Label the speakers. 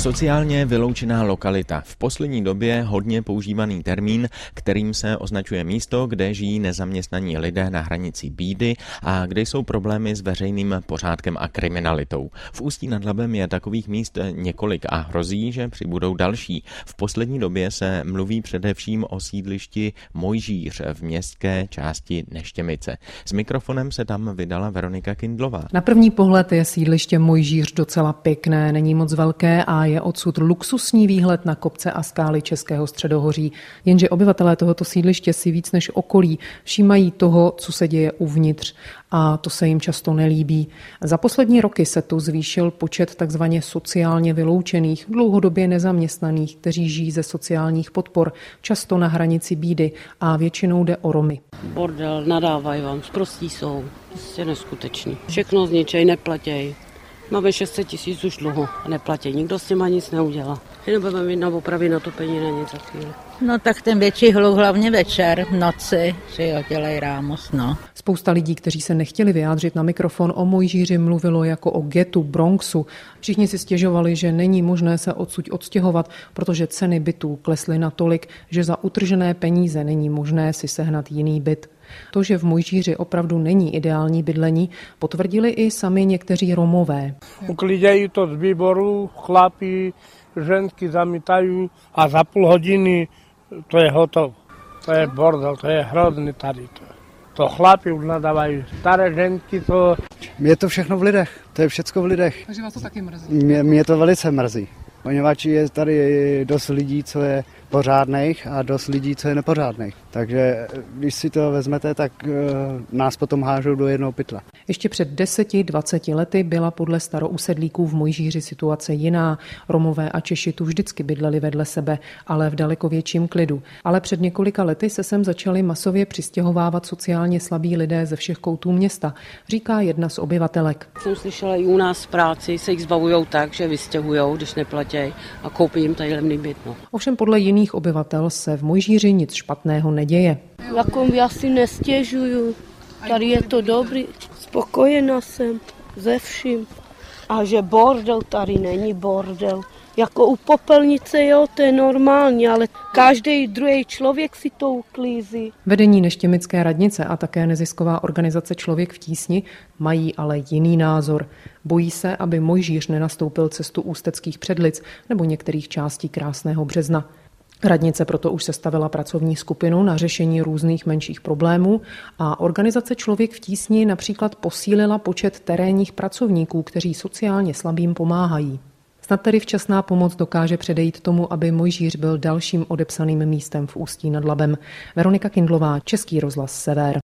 Speaker 1: Sociálně vyloučená lokalita. V poslední době hodně používaný termín, kterým se označuje místo, kde žijí nezaměstnaní lidé na hranici bídy a kde jsou problémy s veřejným pořádkem a kriminalitou. V Ústí nad Labem je takových míst několik a hrozí, že přibudou další. V poslední době se mluví především o sídlišti Mojžíř v městské části Neštěmice. S mikrofonem se tam vydala Veronika Kindlová.
Speaker 2: Na první pohled je sídliště Mojžíř docela pěkné, není moc velké a je odsud luxusní výhled na kopce a skály Českého středohoří. Jenže obyvatelé tohoto sídliště si víc než okolí všímají toho, co se děje uvnitř, a to se jim často nelíbí. Za poslední roky se tu zvýšil počet takzvaně sociálně vyloučených, dlouhodobě nezaměstnaných, kteří žijí ze sociálních podpor, často na hranici bídy, a většinou jde o Romy.
Speaker 3: Bordel, nadávají vám, sprostí jsou, prostě neskutečný. Všechno zničej, neplatěj. Máme 600 000 už dluho a neplatí. Nikdo s těma nic neudělá. Jenom budeme mít na opravy na topení na nic za chvíli.
Speaker 4: No tak ten větší hluk hlavně večer, v noci, že jo, dělají rámos, no.
Speaker 2: Spousta lidí, kteří se nechtěli vyjádřit na mikrofon o Mojžíři, mluvilo jako o ghettu, Bronxu. Všichni si stěžovali, že není možné se odsud odstěhovat, protože ceny bytů klesly natolik, že za utržené peníze není možné si sehnat jiný byt. To, že v Mojžíři opravdu není ideální bydlení, potvrdili i sami někteří Romové.
Speaker 5: Uklidějí to z výboru, chlapi, ženky zamítají a za půl hodiny to je hotovo. To je bordel, to je hrozný tady. To chlapi už nadávají, staré ženky to...
Speaker 6: Je to všechno v lidech, to je všecko v lidech.
Speaker 2: Takže vás to taky mrzí?
Speaker 6: Mě to velice mrzí, poněvadž je tady dost lidí, co je pořádných a dost lidí, co je nepořádných. Takže když si to vezmete, tak nás potom hážou do jednoho pytle.
Speaker 2: Ještě před 10-20 lety byla podle starousedlíků v Mojžíři situace jiná. Romové a Češi tu vždycky bydleli vedle sebe, ale v daleko větším klidu. Ale před několika lety se sem začali masově přistěhovávat sociálně slabí lidé ze všech koutů města, říká jedna z obyvatelek.
Speaker 3: Jsem slyšela i u nás v práci, se jich zbavujou tak, že vystěhujou, když neplatějí, a koupí jim tady levný byt. No.
Speaker 2: Ovšem podle jiných obyvatel se v Mojžíři nic špatného neděje.
Speaker 7: Jako já si nestěžuju, tady je to dobrý, spokojená jsem ze vším. A že bordel tady není bordel. Jako u popelnice, jo, to je normální, ale každý druhý člověk si to uklízí.
Speaker 2: Vedení Neštěmické radnice a také nezisková organizace Člověk v tísni mají ale jiný názor. Bojí se, aby Mojžíř nenastoupil cestu ústeckých Předlic nebo některých částí Krásného Března. Radnice proto už sestavila pracovní skupinu na řešení různých menších problémů a organizace Člověk v tísni například posílila počet terénních pracovníků, kteří sociálně slabým pomáhají. Snad tedy včasná pomoc dokáže předejít tomu, aby Mojžíř byl dalším odepsaným místem v Ústí nad Labem. Veronika Kindlová, Český rozhlas Sever.